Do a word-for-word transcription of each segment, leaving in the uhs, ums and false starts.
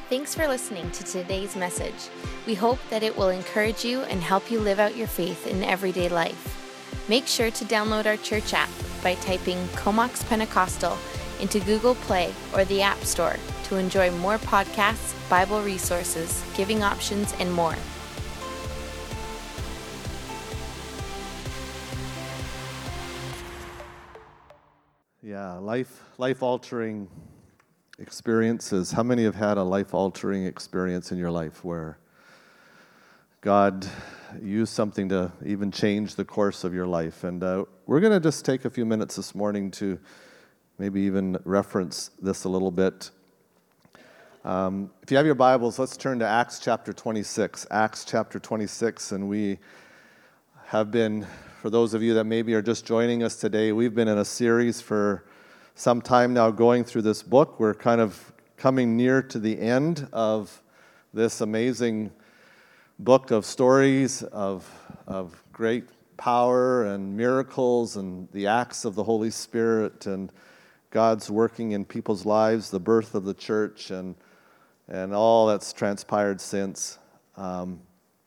Thanks for listening to today's message. We hope that it will encourage you and help you live out your faith in everyday life. Make sure to download our church app by typing Comox Pentecostal into Google Play or the App Store to enjoy more podcasts, Bible resources, giving options, and more. Yeah, life life-altering experiences. How many have had a life-altering experience in your life where God used something to even change the course of your life? And uh, we're going to just take a few minutes this morning to maybe even reference this a little bit. Um, if you have your Bibles, let's turn to Acts chapter twenty-six. Acts chapter twenty-six, and we have been, for those of you that maybe are just joining us today, we've been in a series for some time now going through this book. We're kind of coming near to the end of this amazing book of stories of, of great power and miracles and the acts of the Holy Spirit and God's working in people's lives, the birth of the church, and and all that's transpired since. Um,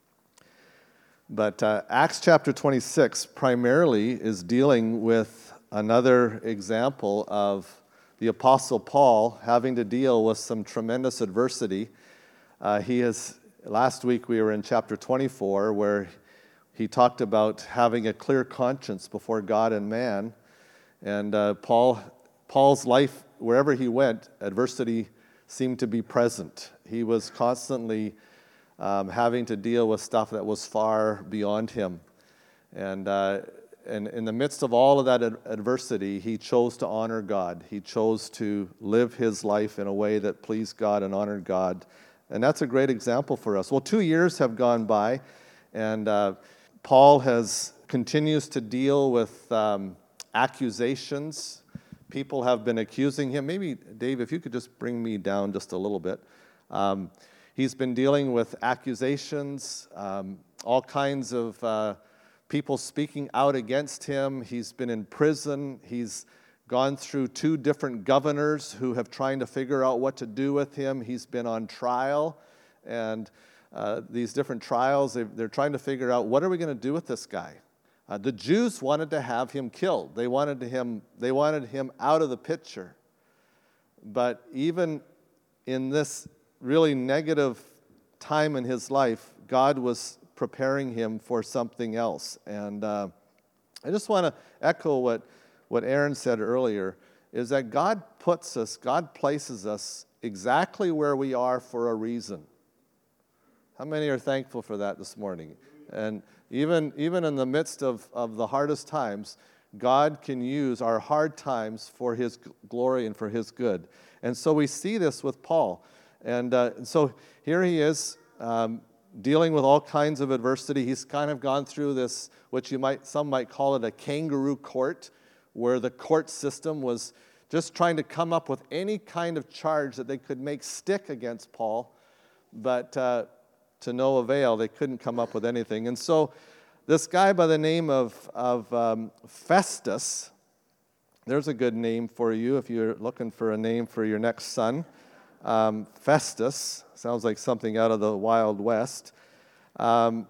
but uh, Acts chapter twenty-six primarily is dealing with another example of the Apostle Paul having to deal with some tremendous adversity. Uh, he has, last week we were in chapter twenty-four, where he talked about having a clear conscience before God and man. And uh, Paul, Paul's life, wherever he went, adversity seemed to be present. He was constantly um, having to deal with stuff that was far beyond him. And uh, And in the midst of all of that ad- adversity, he chose to honor God. He chose to live his life in a way that pleased God and honored God. And that's a great example for us. Well, two years have gone by, and uh, Paul has continues to deal with um, accusations. People have been accusing him. Maybe, Dave, if you could just bring me down just a little bit. Um, he's been dealing with accusations, um, all kinds of Uh, people speaking out against him. He's been in prison. He's gone through two different governors who have trying to figure out what to do with him. He's been on trial, and uh, these different trials, they're trying to figure out, what are we going to do with this guy? Uh, the Jews wanted to have him killed. They wanted him, they wanted him out of the picture. But even in this really negative time in his life, God was preparing him for something else. And uh, I just want to echo what, what Aaron said earlier, is that God puts us, God places us exactly where we are for a reason. How many are thankful for that this morning? And even, even in the midst of, of the hardest times, God can use our hard times for his glory and for his good. And so we see this with Paul. And uh, so here he is, um, dealing with all kinds of adversity. He's kind of gone through this, which you might, some might call it a kangaroo court, where the court system was just trying to come up with any kind of charge that they could make stick against Paul, but uh, to no avail. They couldn't come up with anything. And so this guy by the name of, of um, Festus, there's a good name for you if you're looking for a name for your next son. Um, Festus, sounds like something out of the Wild West, um,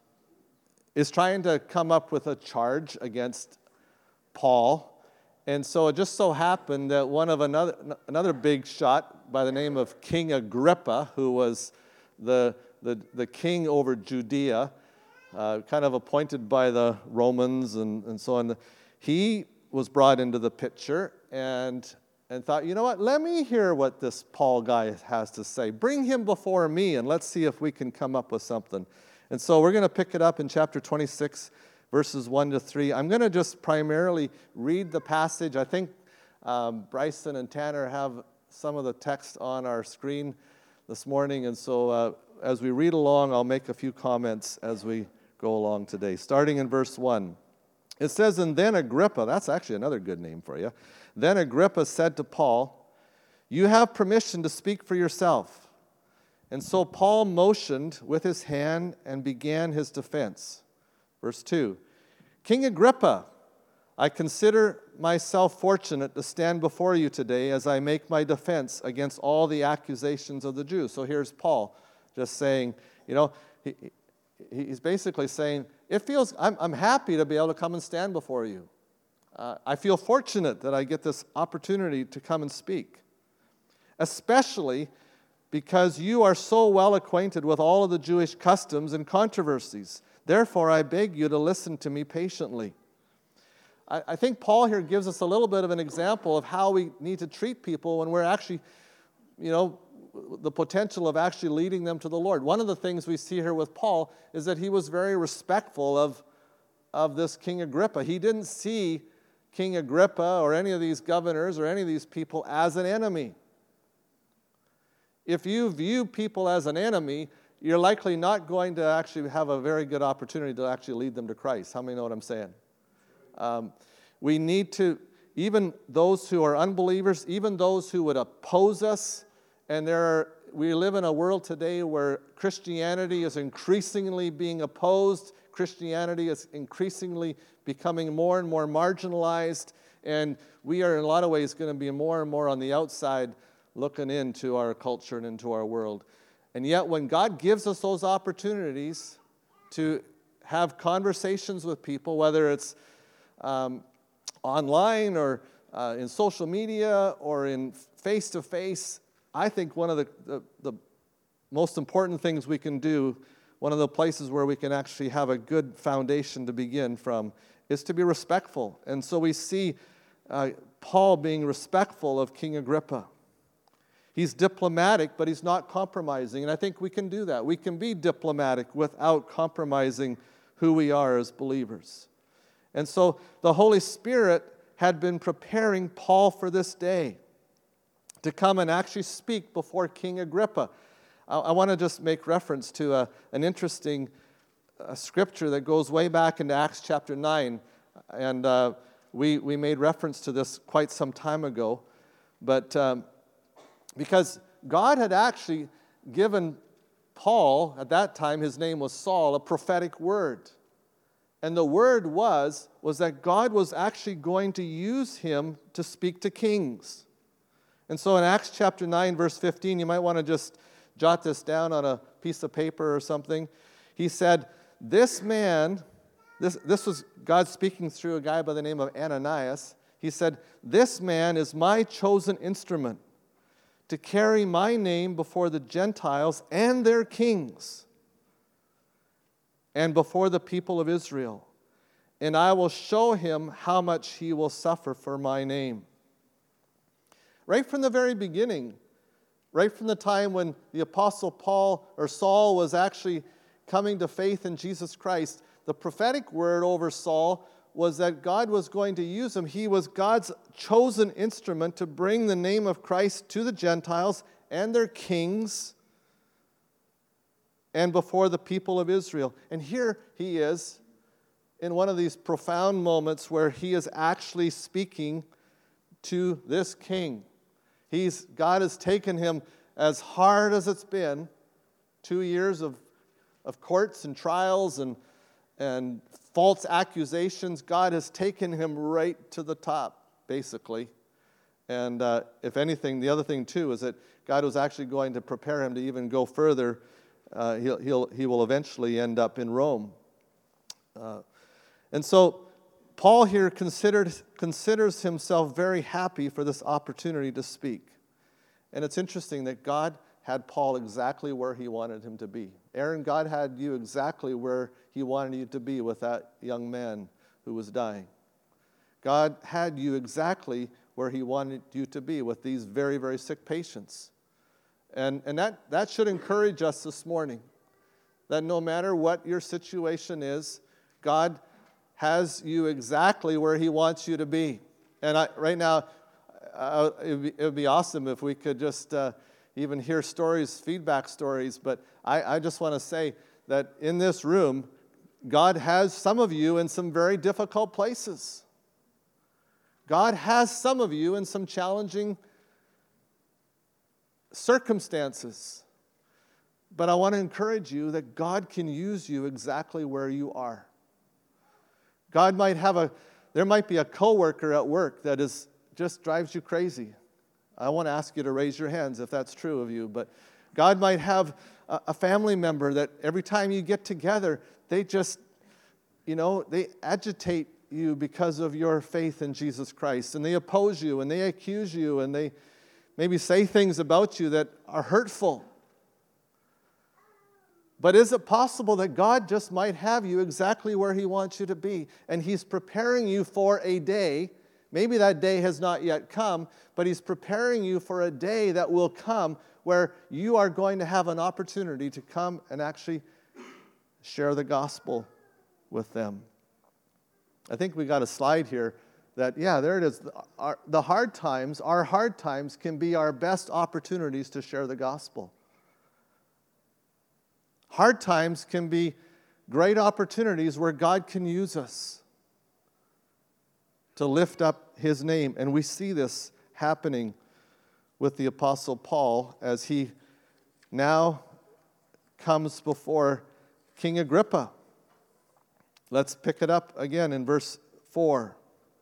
is trying to come up with a charge against Paul. And so it just so happened that one of another another big shot by the name of King Agrippa, who was the the, the king over Judea, uh, kind of appointed by the Romans and, and so on, he was brought into the picture and and thought, you know what, let me hear what this Paul guy has to say. Bring him before me, and let's see if we can come up with something. And so we're going to pick it up in chapter twenty-six, verses one to three. I'm going to just primarily read the passage. I think um, Bryson and Tanner have some of the text on our screen this morning, and so uh, as we read along, I'll make a few comments as we go along today. Starting in verse one. It says, and then Agrippa, that's actually another good name for you. Then Agrippa said to Paul, you have permission to speak for yourself. And so Paul motioned with his hand and began his defense. Verse two, King Agrippa, I consider myself fortunate to stand before you today as I make my defense against all the accusations of the Jews. So here's Paul just saying, you know, he, he's basically saying, it feels, I'm, I'm happy to be able to come and stand before you. Uh, I feel fortunate that I get this opportunity to come and speak, especially because you are so well acquainted with all of the Jewish customs and controversies. Therefore, I beg you to listen to me patiently. I, I think Paul here gives us a little bit of an example of how we need to treat people when we're actually, you know, the potential of actually leading them to the Lord. One of the things we see here with Paul is that he was very respectful of, of this King Agrippa. He didn't see King Agrippa or any of these governors or any of these people as an enemy. If you view people as an enemy, you're likely not going to actually have a very good opportunity to actually lead them to Christ. How many know what I'm saying? Um, we need to, even those who are unbelievers, even those who would oppose us, and there are, we live in a world today where Christianity is increasingly being opposed. Christianity is increasingly becoming more and more marginalized, and we are in a lot of ways going to be more and more on the outside looking into our culture and into our world. And yet when God gives us those opportunities to have conversations with people, whether it's um, online or uh, in social media or in face-to-face, I think one of the, the, the most important things we can do, one of the places where we can actually have a good foundation to begin from, is to be respectful. And so we see uh, Paul being respectful of King Agrippa. He's diplomatic, but he's not compromising. And I think we can do that. We can be diplomatic without compromising who we are as believers. And so the Holy Spirit had been preparing Paul for this day to come and actually speak before King Agrippa. I, I want to just make reference to a, an interesting uh, scripture that goes way back into Acts chapter nine. And uh, we, we made reference to this quite some time ago. But um, because God had actually given Paul, at that time his name was Saul, a prophetic word. And the word was, was that God was actually going to use him to speak to kings. And so in Acts chapter nine, verse fifteen, you might want to just jot this down on a piece of paper or something. He said, this man, this, this was God speaking through a guy by the name of Ananias. He said, this man is my chosen instrument to carry my name before the Gentiles and their kings and before the people of Israel. And I will show him how much he will suffer for my name. Right from the very beginning, right from the time when the Apostle Paul or Saul was actually coming to faith in Jesus Christ, the prophetic word over Saul was that God was going to use him. He was God's chosen instrument to bring the name of Christ to the Gentiles and their kings and before the people of Israel. And here he is in one of these profound moments where he is actually speaking to this king. He's, God has taken him, as hard as it's been, two years of, of courts and trials and, and false accusations. God has taken him right to the top, basically. And uh, if anything, the other thing, too, is that God was actually going to prepare him to even go further. Uh, he'll, he'll, he will eventually end up in Rome. Uh, and so Paul here considered, considers himself very happy for this opportunity to speak. And it's interesting that God had Paul exactly where he wanted him to be. Aaron, God had you exactly where he wanted you to be with that young man who was dying. God had you exactly where he wanted you to be with these very, very sick patients. And, and that, that should encourage us this morning, that no matter what your situation is, God has you exactly where he wants you to be. And I, right now, uh, it would be, it would be awesome if we could just uh, even hear stories, feedback stories. But I, I just want to say that in this room, God has some of you in some very difficult places. God has some of you in some challenging circumstances. But I want to encourage you that God can use you exactly where you are. God might have a there might be a coworker at work that is just drives you crazy. I want to ask you to raise your hands if that's true of you. But God might have a, a family member that every time you get together, they just, you know, they agitate you because of your faith in Jesus Christ. And they oppose you, and they accuse you, and they maybe say things about you that are hurtful. But is it possible that God just might have you exactly where He wants you to be, and He's preparing you for a day? Maybe that day has not yet come, but He's preparing you for a day that will come where you are going to have an opportunity to come and actually share the gospel with them. I think we got a slide here that, yeah, there it is. Our, the hard times, our hard times can be our best opportunities to share the gospel. Hard times can be great opportunities where God can use us to lift up His name. And we see this happening with the Apostle Paul as he now comes before King Agrippa. Let's pick it up again in verse four.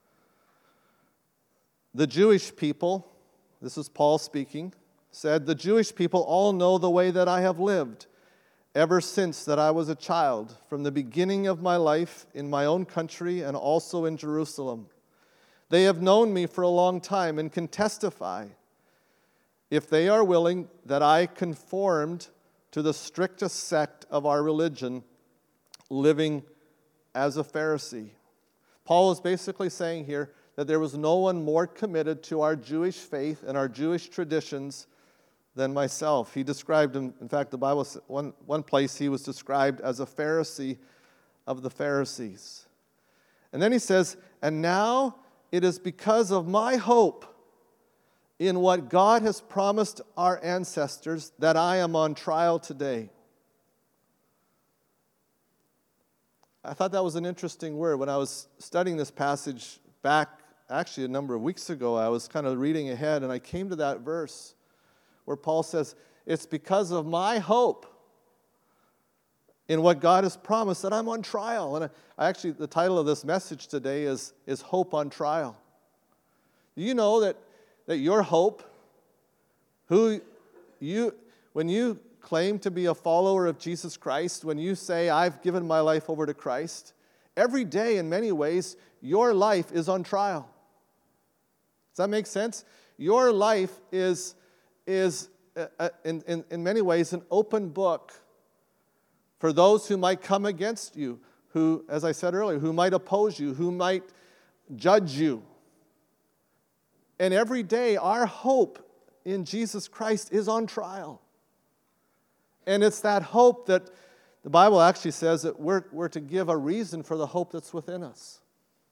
The Jewish people, this is Paul speaking, said, "The Jewish people all know the way that I have lived ever since that I was a child, from the beginning of my life in my own country and also in Jerusalem. They have known me for a long time and can testify, if they are willing, that I conformed to the strictest sect of our religion, living as a Pharisee." Paul is basically saying here that there was no one more committed to our Jewish faith and our Jewish traditions than myself. He described him, in fact, the Bible, one, one place he was described as a Pharisee of the Pharisees. And then he says, "And now it is because of my hope in what God has promised our ancestors that I am on trial today." I thought that was an interesting word. When I was studying this passage back, actually a number of weeks ago, I was kind of reading ahead, and I came to that verse where Paul says, "It's because of my hope in what God has promised that I'm on trial." And I actually, the title of this message today is, is Hope on Trial. Do you know that, that your hope, who you, when you claim to be a follower of Jesus Christ, when you say, "I've given my life over to Christ," every day in many ways, your life is on trial. Does that make sense? Your life is is uh, in, in, in many ways an open book for those who might come against you, who, as I said earlier, who might oppose you, who might judge you. And every day our hope in Jesus Christ is on trial. And it's that hope that the Bible actually says that we're, we're to give a reason for the hope that's within us.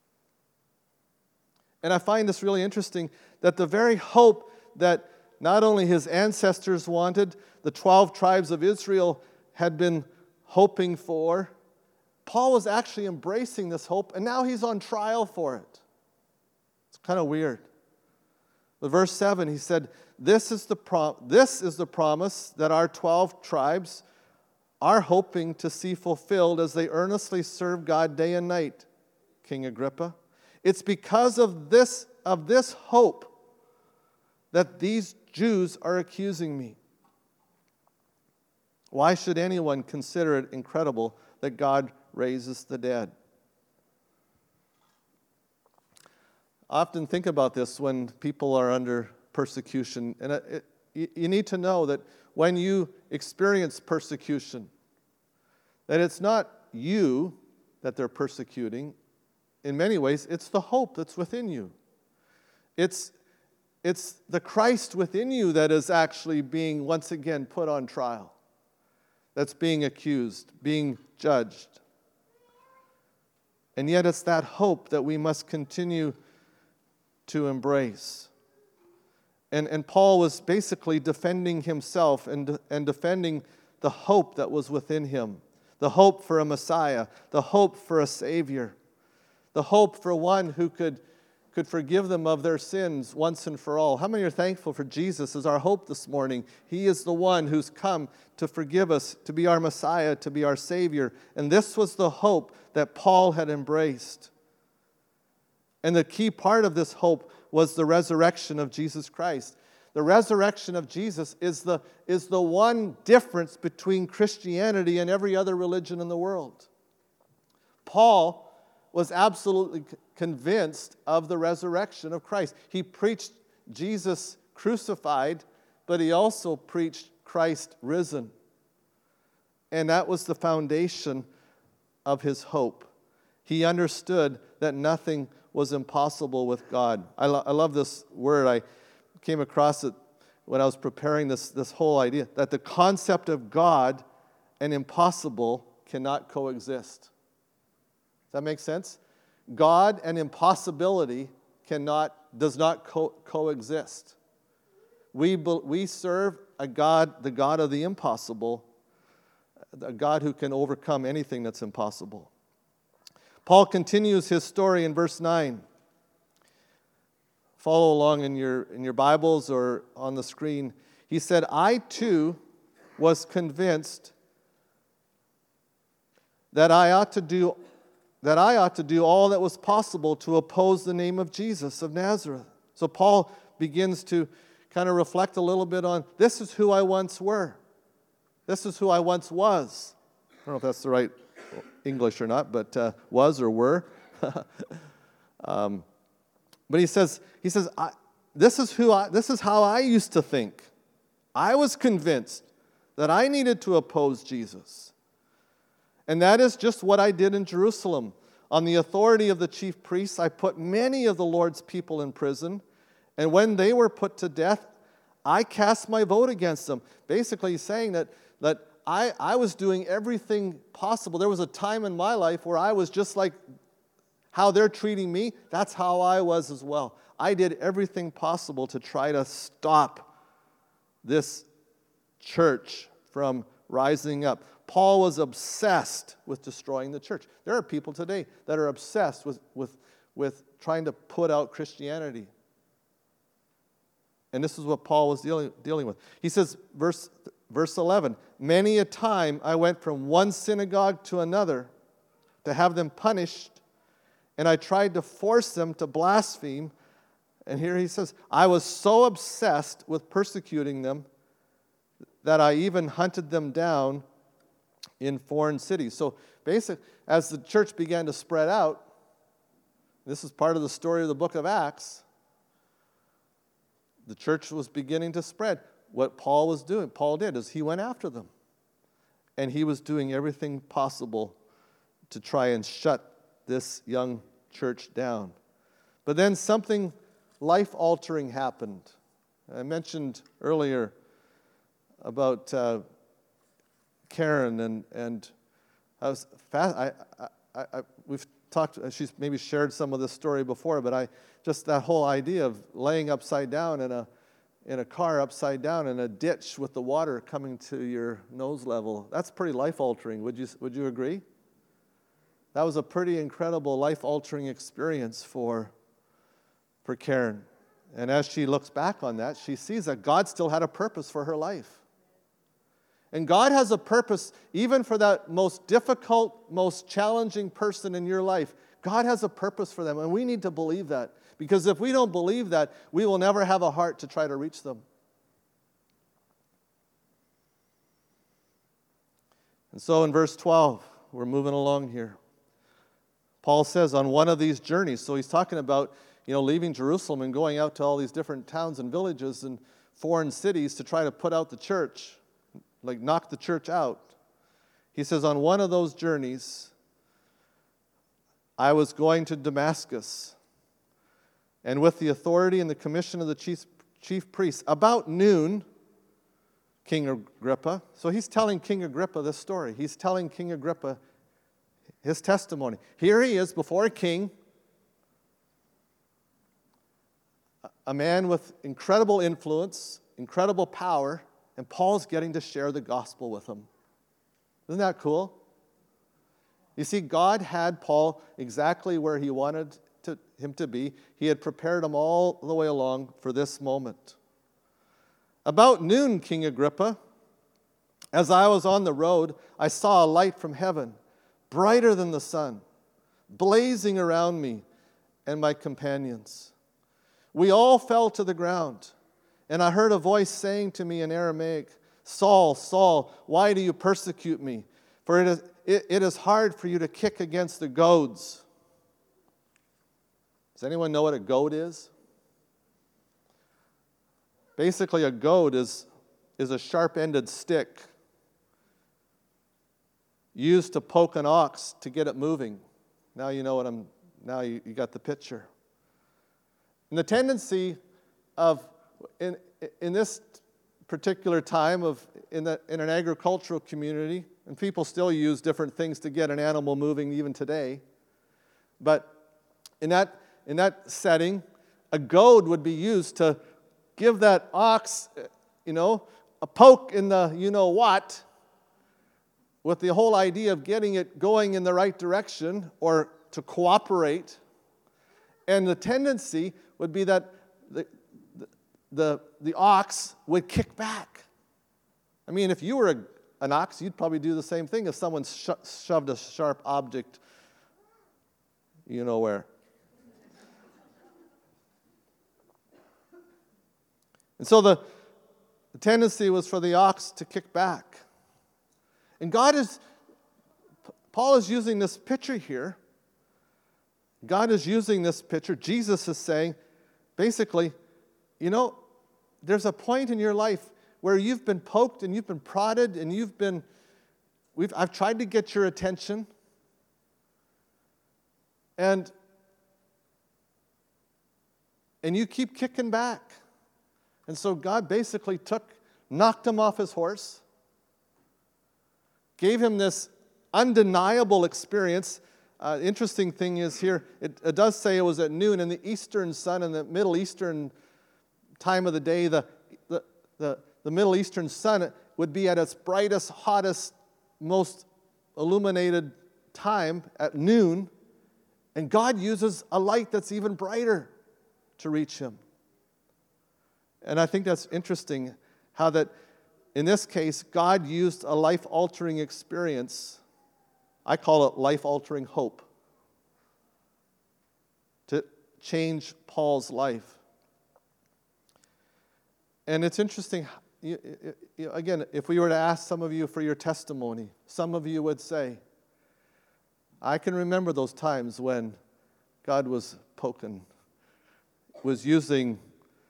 And I find this really interesting, that the very hope that not only his ancestors wanted, the twelve tribes of Israel had been hoping for, Paul was actually embracing this hope, and now he's on trial for it. It's kind of weird. But verse seven, he said, this is the prom- this is the promise that our twelve tribes are hoping to see fulfilled as they earnestly serve God day and night, King Agrippa. It's because of this, of this hope that these Jews are accusing me. Why should anyone consider it incredible that God raises the dead? I often think about this when people are under persecution. And it, it, you need to know that when you experience persecution, that it's not you that they're persecuting. In many ways, it's the hope that's within you. It's It's the Christ within you that is actually being once again put on trial, that's being accused, being judged. And yet it's that hope that we must continue to embrace. And, and Paul was basically defending himself and, and defending the hope that was within him, the hope for a Messiah, the hope for a Savior, the hope for one who could could forgive them of their sins once and for all. How many are thankful for Jesus as our hope this morning? He is the one who's come to forgive us, to be our Messiah, to be our Savior. And this was the hope that Paul had embraced. And the key part of this hope was the resurrection of Jesus Christ. The resurrection of Jesus is the, is the one difference between Christianity and every other religion in the world. Paul was absolutely convinced of the resurrection of Christ. He preached Jesus crucified, but he also preached Christ risen. And that was the foundation of his hope. He understood that nothing was impossible with God. I, lo- I love this word. I came across it when I was preparing this, this whole idea, that the concept of God and impossible cannot coexist. Does that make sense? God and impossibility cannot, does not co- coexist. We, be, we serve a God, the God of the impossible, a God who can overcome anything that's impossible. Paul continues his story in verse nine. Follow along in your, in your Bibles or on the screen. He said, I too was convinced that I ought to do that I ought to do all that was possible to oppose the name of Jesus of Nazareth. So Paul begins to kind of reflect a little bit on, this is who I once were. This is who I once was. I don't know if that's the right English or not, but uh, was or were. um, but he says, he says, I, this is who I, this is how I used to think. I was convinced that I needed to oppose Jesus. And that is just what I did in Jerusalem. On the authority of the chief priests, I put many of the Lord's people in prison. And when they were put to death, I cast my vote against them. Basically, he's saying that, that I, I was doing everything possible. There was a time in my life where I was just like how they're treating me. That's how I was as well. I did everything possible to try to stop this church from rising up. Paul was obsessed with destroying the church. There are people today that are obsessed with, with, with trying to put out Christianity. And this is what Paul was dealing, dealing with. He says, verse, verse eleven, many a time I went from one synagogue to another to have them punished, and I tried to force them to blaspheme. And here he says, I was so obsessed with persecuting them that I even hunted them down in foreign cities. So basically, as the church began to spread out, this is part of the story of the book of Acts, the church was beginning to spread. What Paul was doing, Paul did, is he went after them. And he was doing everything possible to try and shut this young church down. But then something life-altering happened. I mentioned earlier about uh, Karen, and and I was fast. I, I, I we've talked. She's maybe shared some of this story before, but I just that whole idea of laying upside down in a in a car upside down in a ditch with the water coming to your nose level. That's pretty life-altering. Would you would you agree? That was a pretty incredible life-altering experience for for Karen. And as she looks back on that, she sees that God still had a purpose for her life. And God has a purpose even for that most difficult, most challenging person in your life. God has a purpose for them, and we need to believe that. Because if we don't believe that, we will never have a heart to try to reach them. And so in verse twelve, we're moving along here. Paul says on one of these journeys, so he's talking about, you know, leaving Jerusalem and going out to all these different towns and villages and foreign cities to try to put out the church, like knock the church out. He says, on one of those journeys, I was going to Damascus, and with the authority and the commission of the chief, chief priests, about noon, King Agrippa, so he's telling King Agrippa this story. He's telling King Agrippa his testimony. Here he is before a king, a man with incredible influence, incredible power, and Paul's getting to share the gospel with him. Isn't that cool? You see, God had Paul exactly where he wanted to, him to be. He had prepared him all the way along for this moment. About noon, King Agrippa, as I was on the road, I saw a light from heaven, brighter than the sun, blazing around me, and my companions. We all fell to the ground, and I heard a voice saying to me in Aramaic, Saul, Saul, why do you persecute me? For it is, it, it is hard for you to kick against the goads. Does anyone know what a goad is? Basically, a goad is, is a sharp-ended stick used to poke an ox to get it moving. Now you know what I'm, now you, you got the picture. And the tendency of, in, in this particular time of, in, the, in an agricultural community, and people still use different things to get an animal moving even today, but in that, in that setting, a goad would be used to give that ox, you know, a poke in the you-know-what, with the whole idea of getting it going in the right direction or to cooperate. And the tendency would be that the, the, the ox would kick back. I mean, if you were a, an ox, you'd probably do the same thing if someone sho- shoved a sharp object, you know where. And so the, the tendency was for the ox to kick back. And God is, Paul is using this picture here. God is using this picture. Jesus is saying, basically, you know, there's a point in your life where you've been poked and you've been prodded and you've been, we've, I've tried to get your attention. And, and you keep kicking back. And so God basically took, knocked him off his horse, gave him this undeniable experience. Uh, interesting thing is here, it, it does say it was at noon in the eastern sun, in the Middle Eastern time of the day, the, the, the, the Middle Eastern sun would be at its brightest, hottest, most illuminated time at noon, and God uses a light that's even brighter to reach him. And I think that's interesting how that in this case, God used a life-altering experience. I call it life-altering hope to change Paul's life. And it's interesting, you, you, again, if we were to ask some of you for your testimony, some of you would say, I can remember those times when God was poking, was using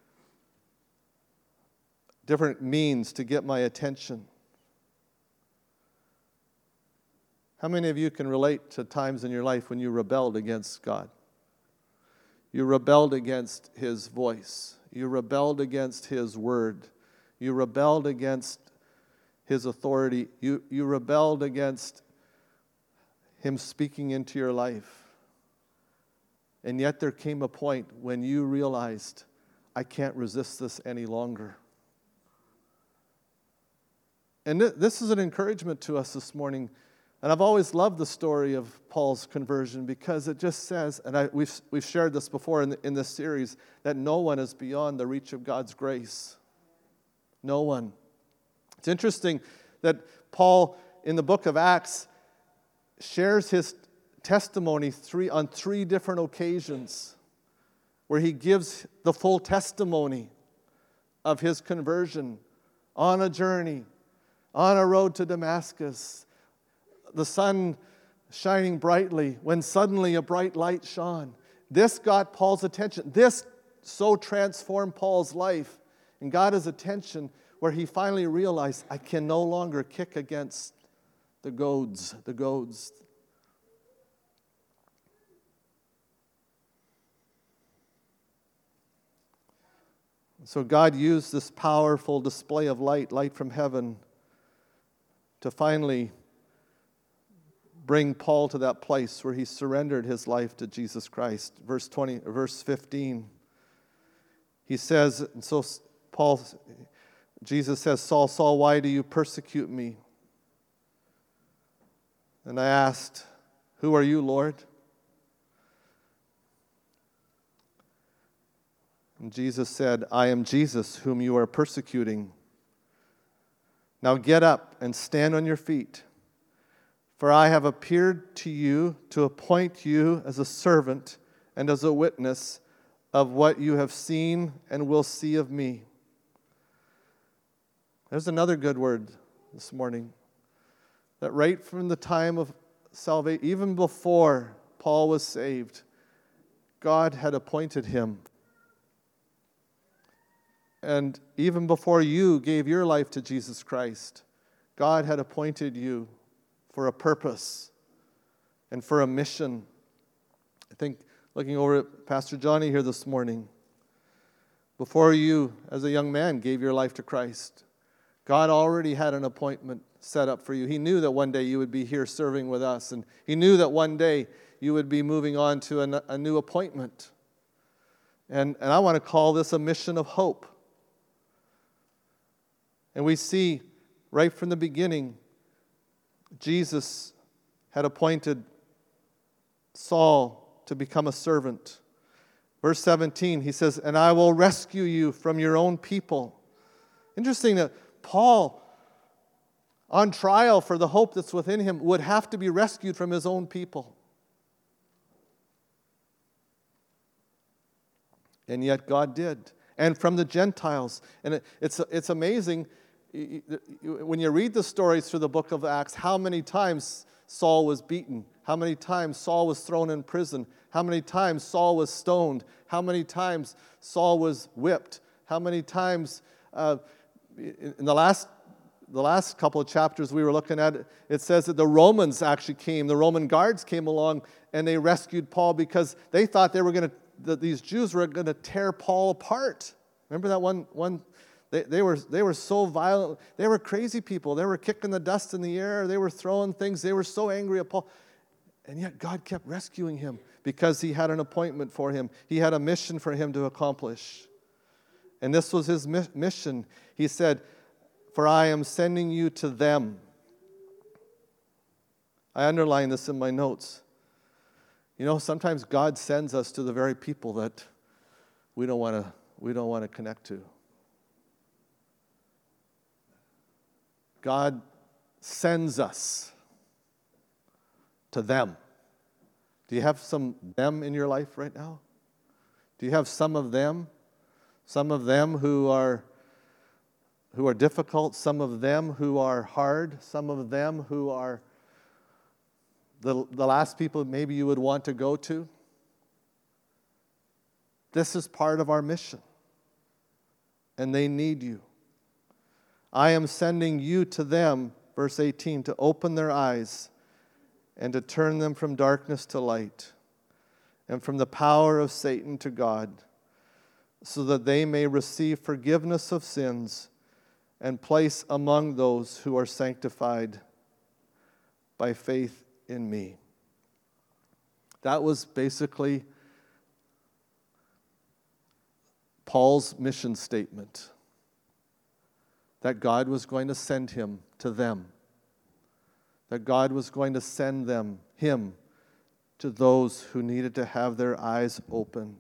different means to get my attention. How many of you can relate to times in your life when you rebelled against God? You rebelled against His voice. You rebelled against His word. You rebelled against His authority. You, you rebelled against Him speaking into your life. And yet there came a point when you realized, I can't resist this any longer. And this is an encouragement to us this morning. And I've always loved the story of Paul's conversion because it just says, and I, we've, we've shared this before in, the, in this series, that no one is beyond the reach of God's grace. No one. It's interesting that Paul, in the book of Acts, shares his testimony three, on three different occasions where he gives the full testimony of his conversion on a journey, on a road to Damascus, the sun shining brightly, when suddenly a bright light shone. This got Paul's attention. This so transformed Paul's life and got his attention where he finally realized, I can no longer kick against the goads, the goads. So God used this powerful display of light, light from heaven, to finally bring Paul to that place where he surrendered his life to Jesus Christ. Verse twenty, verse fifteen. He says, and so Paul, Jesus says, Saul, Saul, why do you persecute me? And I asked, who are you, Lord? And Jesus said, I am Jesus whom you are persecuting. Now get up and stand on your feet, for I have appeared to you to appoint you as a servant and as a witness of what you have seen and will see of me. There's another good word this morning. That right from the time of salvation, even before Paul was saved, God had appointed him. And even before you gave your life to Jesus Christ, God had appointed you for a purpose and for a mission. I think, looking over at Pastor Johnny here this morning, before you, as a young man, gave your life to Christ, God already had an appointment set up for you. He knew that one day you would be here serving with us, and He knew that one day you would be moving on to a, a new appointment. And, and I want to call this a mission of hope. And we see right from the beginning, Jesus had appointed Saul to become a servant. Verse seventeen, he says, "And I will rescue you from your own people." Interesting that Paul, on trial for the hope that's within him, would have to be rescued from his own people. And yet God did. And from the Gentiles. And it, it's, it's amazing, when you read the stories through the book of Acts, how many times Saul was beaten, how many times Saul was thrown in prison, how many times Saul was stoned, how many times Saul was whipped, how many times, uh, in the last the last couple of chapters we were looking at, it says that the Romans actually came, the Roman guards came along and they rescued Paul because they thought they were going to, that these Jews were going to tear Paul apart. Remember that one one They, they were they were so violent. They were crazy people. They were kicking the dust in the air. They were throwing things. They were so angry at Paul. And yet God kept rescuing him because He had an appointment for him. He had a mission for him to accomplish. And this was His mi- mission. He said, "For I am sending you to them." I underline this in my notes. You know, sometimes God sends us to the very people that we don't want to we don't want to connect to. God sends us to them. Do you have some them in your life right now? Do you have some of them? Some of them who are who are difficult, some of them who are hard, some of them who are the, the last people maybe you would want to go to? This is part of our mission. And they need you. I am sending you to them, verse eighteen, to open their eyes and to turn them from darkness to light and from the power of Satan to God, so that they may receive forgiveness of sins and place among those who are sanctified by faith in me. That was basically Paul's mission statement. That God was going to send him to them. That God was going to send them, him, to those who needed to have their eyes opened.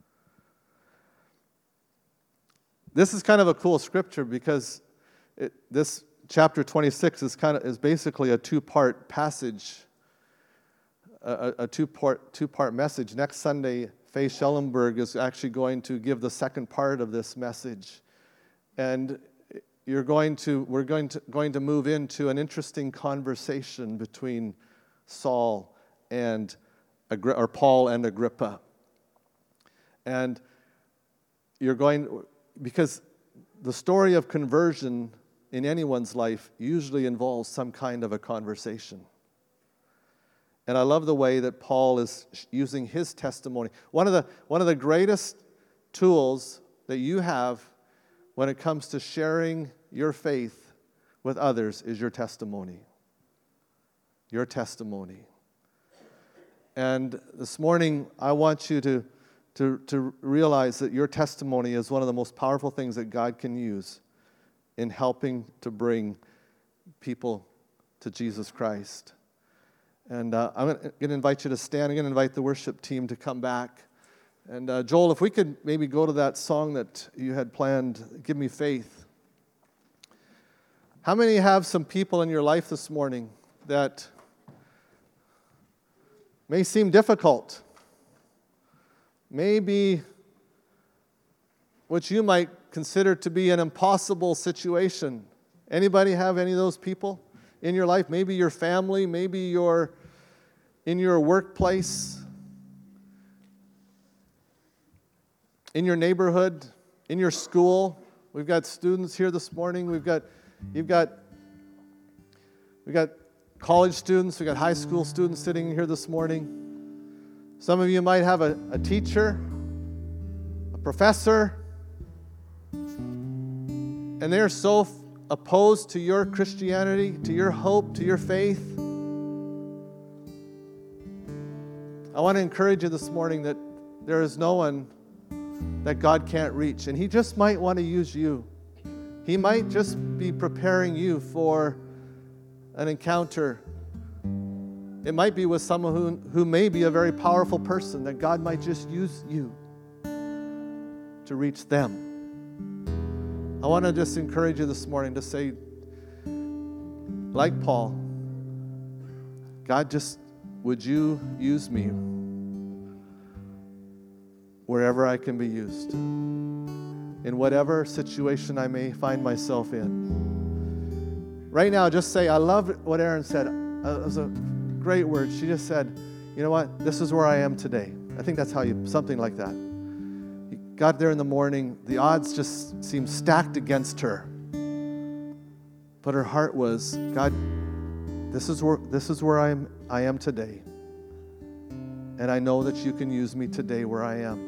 This is kind of a cool scripture because it, this chapter twenty-six is kind of is basically a two-part passage, a, a two-part two-part message. Next Sunday, Faye Schellenberg is actually going to give the second part of this message, and You're going to, we're going to, going to move into an interesting conversation between Saul and, or Paul and Agrippa. And you're going, because the story of conversion in anyone's life usually involves some kind of a conversation. And I love the way that Paul is using his testimony. One of the, one of the greatest tools that you have when it comes to sharing your faith with others is your testimony. Your testimony. And this morning, I want you to, to, to realize that your testimony is one of the most powerful things that God can use in helping to bring people to Jesus Christ. And uh, I'm going to invite you to stand. I'm going to invite the worship team to come back. And uh, Joel, if we could maybe go to that song that you had planned, Give Me Faith. How many have some people in your life this morning that may seem difficult? maybe what you might consider to be an impossible situation. Anybody have any of those people in your life? Maybe your family, maybe your in your workplace, in your neighborhood, in your school. We've got students here this morning. We've got you've got we've got college students, we've got high school students sitting here this morning. Some of you might have a, a teacher, a professor, and they're so f- opposed to your Christianity, to your hope, to your faith. I want to encourage you this morning that there is no one that God can't reach, and He just might want to use you. He might just be preparing you for an encounter. It might be with someone who, who may be a very powerful person, that God might just use you to reach them. I want to just encourage you this morning to say, like Paul, God, just would you use me wherever I can be used, in whatever situation I may find myself in. Right now, just say, I love what Erin said. It was a great word. She just said, you know what? This is where I am today. I think that's how you, something like that. You got there in the morning. The odds just seemed stacked against her. But her heart was, God, this is where, this is where I am, I am today. And I know that you can use me today where I am.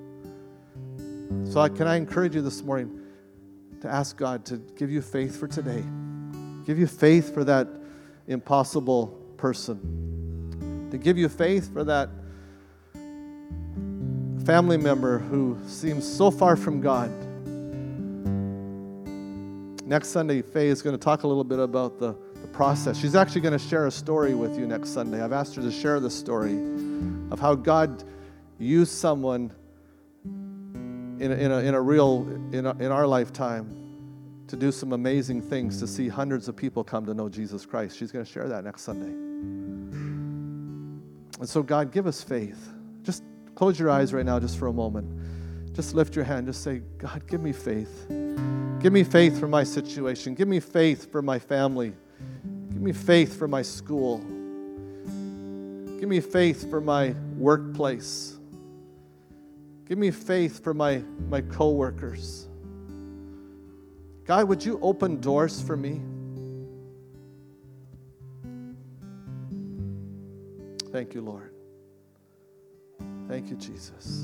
So I, can I encourage you this morning to ask God to give you faith for today. Give you faith for that impossible person. To give you faith for that family member who seems so far from God. Next Sunday, Faye is going to talk a little bit about the, the process. She's actually going to share a story with you next Sunday. I've asked her to share the story of how God used someone in a, in a, in a real, in, a, in our lifetime, to do some amazing things, to see hundreds of people come to know Jesus Christ. She's going to share that next Sunday. And so, God, give us faith. Just close your eyes right now just for a moment. Just lift your hand. Just say, God, give me faith. Give me faith for my situation. Give me faith for my family. Give me faith for my school. Give me faith for my workplace. Give me faith for my, my co-workers. God, would you open doors for me? Thank you, Lord. Thank you, Jesus.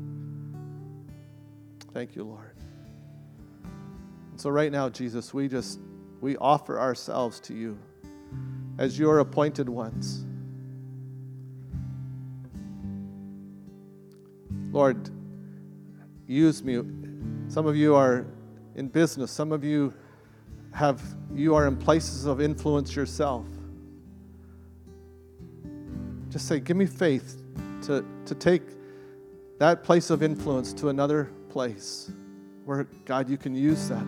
Thank you, Lord. And so right now, Jesus, we just, we offer ourselves to you as your appointed ones. Lord, use me. Some of you are in business. Some of you have, you are in places of influence yourself. Just say, give me faith to, to take that place of influence to another place where, God, you can use that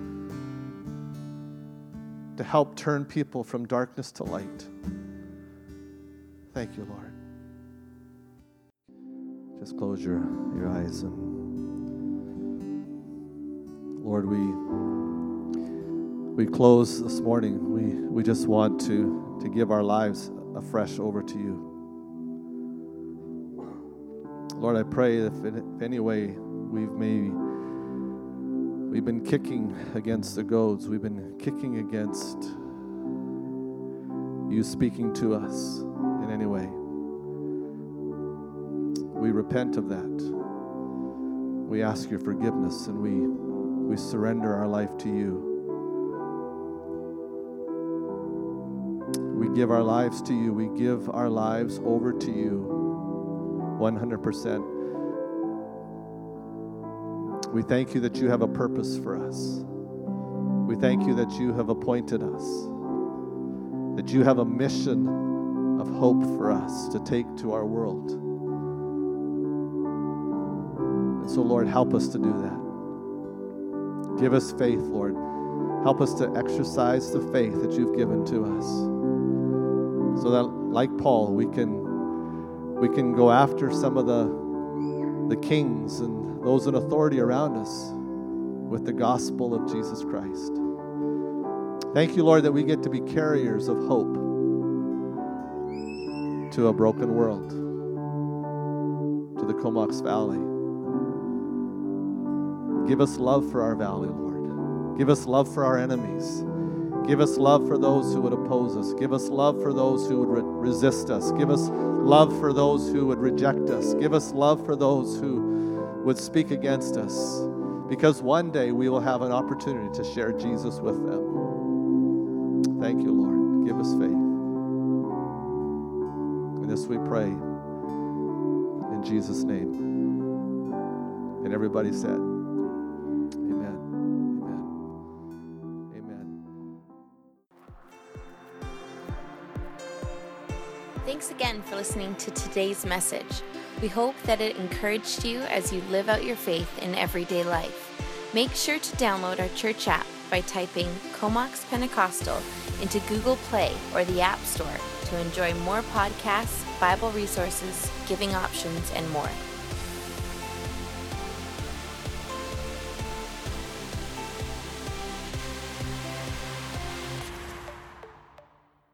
to help turn people from darkness to light. Thank you, Lord. Just close your, your eyes. And Lord, we we close this morning. We, we just want to, to give our lives afresh over to you. Lord, I pray if in any way we've maybe we've been kicking against the goads, we've been kicking against you speaking to us in any way. We repent of that. We ask your forgiveness, and we we surrender our life to you. We give our lives to you. We give our lives over to you one hundred percent. We thank you that you have a purpose for us. We thank you that you have appointed us, that you have a mission of hope for us to take to our world. And so, Lord, help us to do that. Give us faith, Lord. Help us to exercise the faith that you've given to us, so that, like Paul, we can we can go after some of the the kings and those in authority around us with the gospel of Jesus Christ. Thank you, Lord, that we get to be carriers of hope to a broken world, to the Comox Valley. Give us love for our valley, Lord. Give us love for our enemies. Give us love for those who would oppose us. Give us love for those who would re- resist us. Give us love for those who would reject us. Give us love for those who would speak against us. Because one day we will have an opportunity to share Jesus with them. Thank you, Lord. Give us faith. And this we pray in Jesus' name. And everybody said, Thanks again for listening to today's message. We hope that it encouraged you as you live out your faith in everyday life. Make sure to download our church app by typing Comox Pentecostal into Google Play or the App Store to enjoy more podcasts, Bible resources, giving options, and more.